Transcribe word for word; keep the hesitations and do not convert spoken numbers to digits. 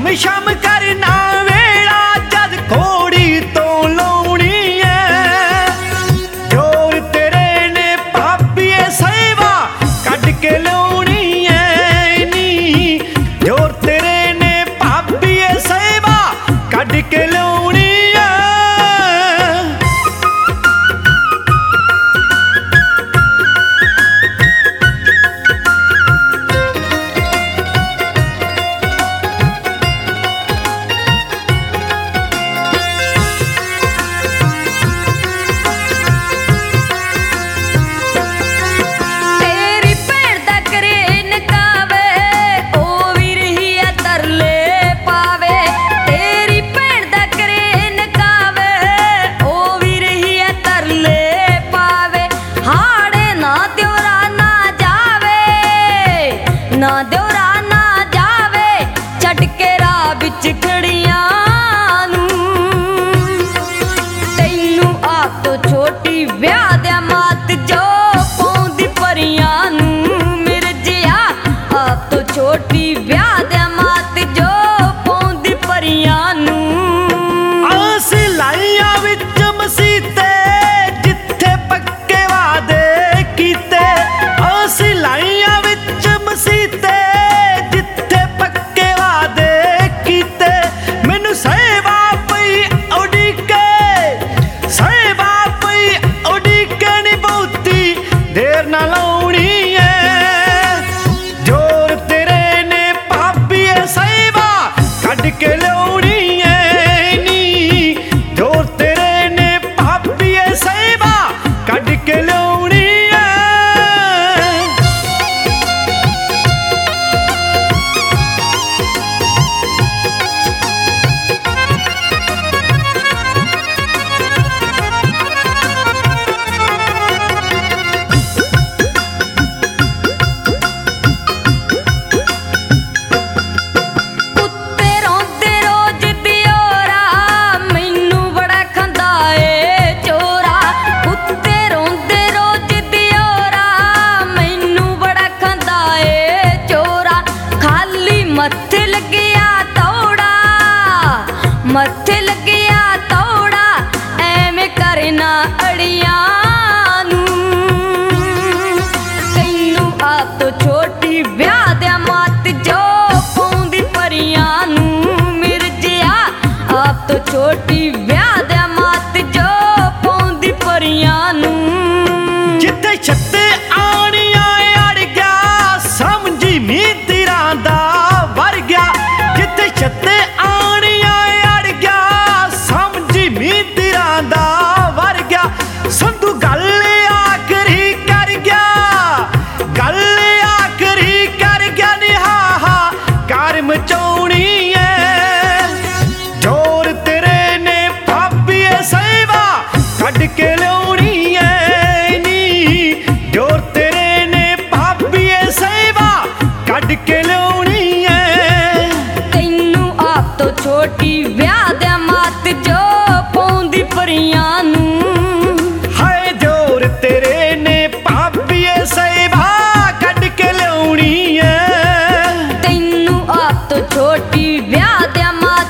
ਸ਼ਮ ਸ਼ਮ ਕਰਨਾ ਵੇਲਾ ਜਦ ਘੋੜੀ ਤੋਂ ਲਾਉਣੀ ਐ। ਜੋਰ ਤੇਰੇ ਨੇ ਭਾਬੀਏ ਸੇਵਾ ਕੱਢ ਕੇ ਲਿਆਉਣੀ ਐ ਨੀ। ਜੋਰ ਤੇਰੇ ਨੇ ਭਾਬੀਏ ਸੇਵਾ ਕੱਢ ਕੇ ਲਿਆਉਣੀ ਐ। ना दियोरा ना जावे छड़ के राह विच खड़ियां नू। तैनू आप तो छोटी ब्याह दे मात जो पौंदी परियां नू। मेरे जिया आप तो छोटी ब्याह दे मात जो पौंदी परियां नू। आस लाइया विच मसीते जिथे पक्के वादे कीते। आस लाइया विच मसीते जिथे पक्के वादे कीते। मैनू सेवा पई उड़ीके सेवा पई उड़ीके नी बहुती देर ना लाउणी ऐ। जोर तेरे ने भाबीए सेवा कढ के लियाउणी ऐ नी। जोर तेरे ने भाबीए सेवा कढ के लियाउणी ऐ। मत्थे लगिया तौड़ा मत्थे लगिया तौड़ा एवें करना अड़ियां नू। तैनू आप तो छोटी ब्याह दे मात जो पौंदी परियां नू। मेरे जिया आप तो छोटी ब्याह दे मात जो पौंदी परियां नू। जिथे छत्ते आनिया अड़ गया समझी मी तेरा दा वर गया। जिथे छत्ते आनिया अड़ गया समझी मी तेरा दा वर गया। संधू गल आखरी कर गया गल आखरी कर गया निहा कार मचाउणी ऐ। जोर तेरे ने भाबीए सेवा कढ के लियाउणी ऐ नी। जोर तेरे ने भाबीए सेवा कढ के लियाउणी ऐ। तैनू आप तो छोटी ब्याह दे मात जो पौंदी परियां नू। हाय जोर तेरे ने भाबीए सेवा कढ के लियाउणी ऐ। तैनू आप तो छोटी ब्याह दे मात